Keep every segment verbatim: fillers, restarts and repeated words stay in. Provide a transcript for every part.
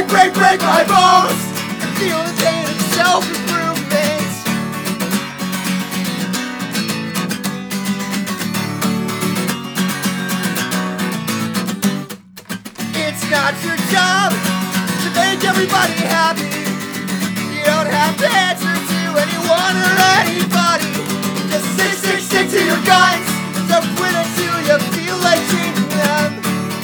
break, break, break my bones and feel the pain of self-improvement. It's not your job to make everybody happy. You don't have to answer to anyone or anybody. Just stick, stick, stick to your guns. Don't quit until you feel like changing them.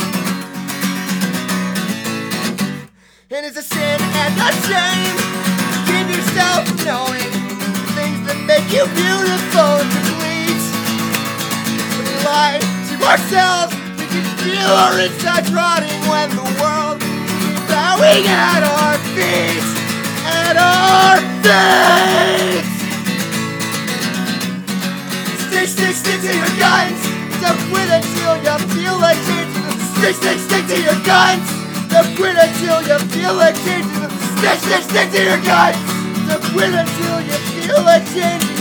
And it's a sin and a shame to keep yourself from knowing the things that make you beautiful and complete. When we lie to ourselves, we can feel our insides rotting when the world keeps bowing at our feet. At our feet. Stick, stick, stick to your guns. Don't quit until you feel like changing them. Stick, stick, stick to your guns. Don't quit until you feel like changing them. Stick, stick, stick to your guns. Don't quit until you feel like changing